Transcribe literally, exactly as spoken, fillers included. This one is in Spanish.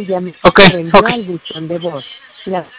cuya Ok, mensaje ok. al buzón de voz. La